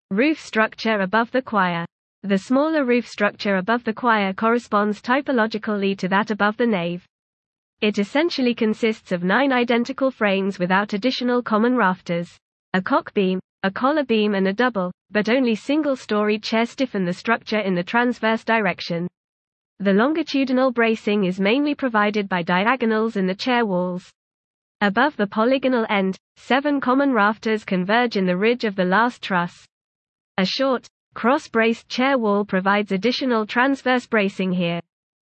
Roof structure above the choir. The smaller roof structure above the choir corresponds typologically to that above the nave. It essentially consists of 9 identical frames without additional common rafters. A cock beam, a collar beam and a double, but only single-storied chair stiffen the structure in the transverse direction. The longitudinal bracing is mainly provided by diagonals in the chair walls. Above the polygonal end, 7 common rafters converge in the ridge of the last truss. A short, cross-braced chair wall provides additional transverse bracing here.